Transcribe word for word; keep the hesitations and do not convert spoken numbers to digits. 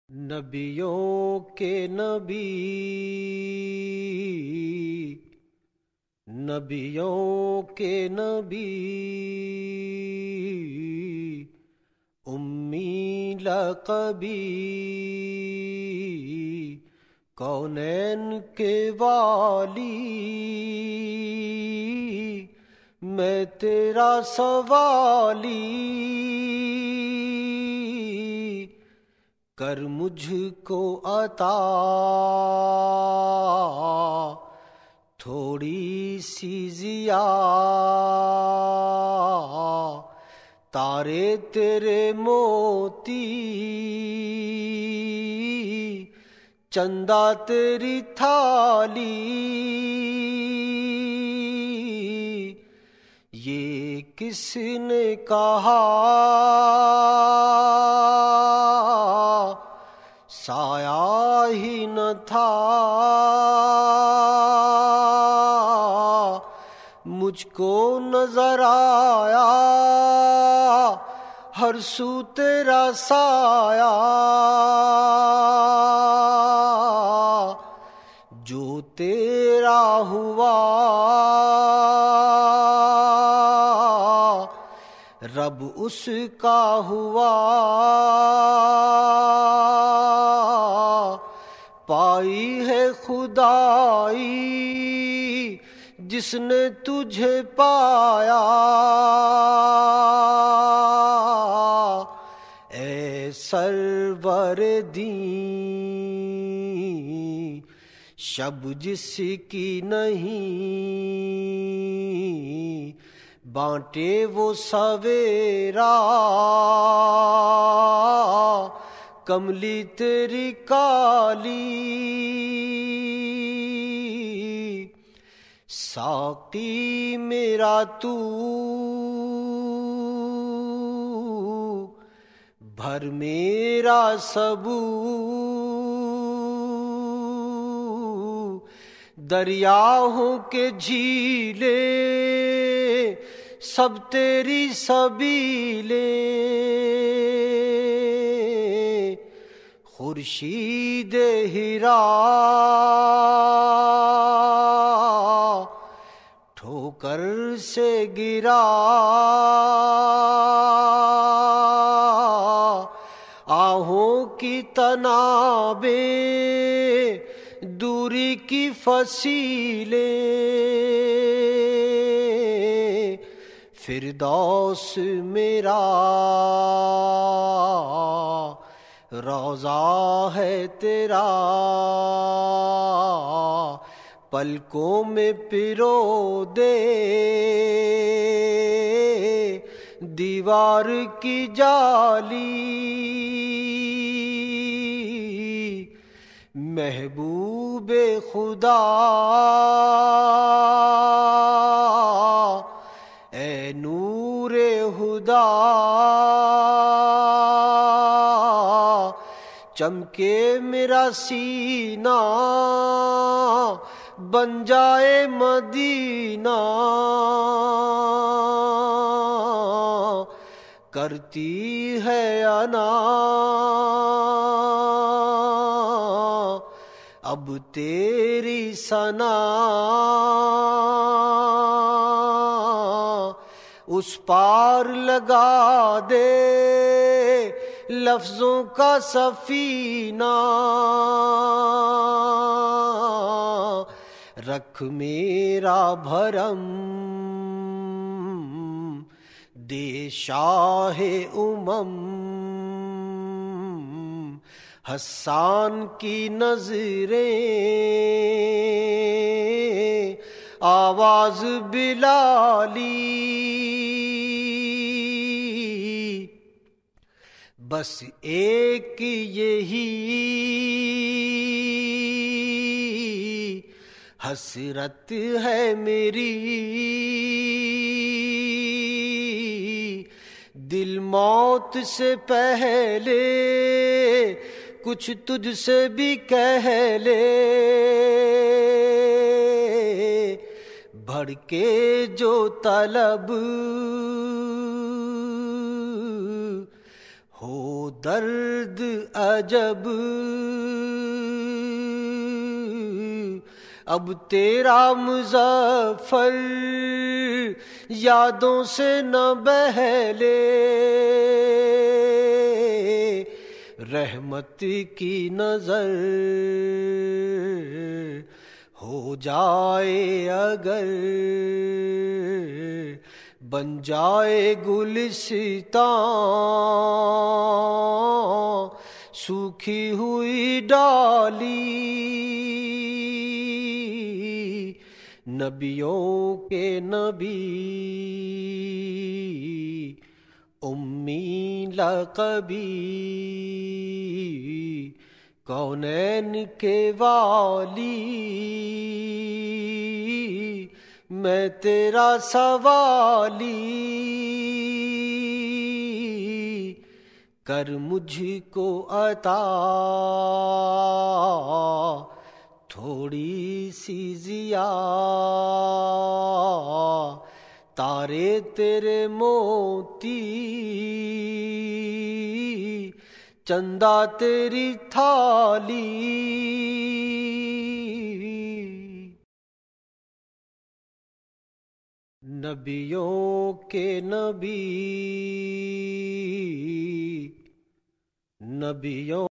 نبیوں کے نبی، نبیوں کے نبی، امی لقبی، کونین کے والی، میں تیرا سوالی، کر مجھ کو عطا تھوڑی سی ضیا، تارے تیرے موتی، چندہ تیری تھالی، یہ کس نے کہا سایہ ہی نہ تھا، مجھ کو نظر آیا ہر سو تیرا سایہ، جو تیرا ہوا رب اس کا ہوا، پائی ہے خدائی جس نے تجھے پایا، اے سرور دین، شب جس کی نہیں بانٹے وہ سویرا، کملی تیری کالی، ساقی میرا تو بھر میرا سبو، دریاؤں کے جھیلیں سب تیری سبیلیں، خورشید ہیرا ٹھوکر سے گرا، آہوں کی تنابیں دوری کی فصیلیں، فردوس میرا روضہ ہے تیرا، پلکوں میں پرو دے دیوار کی جالی، محبوب خدا اے نور ہدا، چمکے میرا سینہ بن جائے مدینہ، کرتی ہے انا اب تیری ثنا، اس پار لگا دے لفظوں کا سفینہ، رکھ میرا بھرم دے شاہ امم، حسان کی نظریں آواز بلالی، بس ایک یہی حسرت ہے میری، دل موت سے پہلے کچھ تجھ سے بھی کہہ لے، بڑھ کے جو طلب ہو درد عجب اب تیرا مظفر یادوں سے نہ بہلے، رحمت کی نظر ہو جائے اگر، بن جائے گلستان سوکھی ہوئی ڈالی، نبیوں کے نبی امی لقبی، کونین کے والی میں تیرا سوالی، کر مجھ کو عطا تھوڑی سی ضیا، تارے تیرے موتی چندہ تیری تھالی، نبیوں کے نبی نبیوں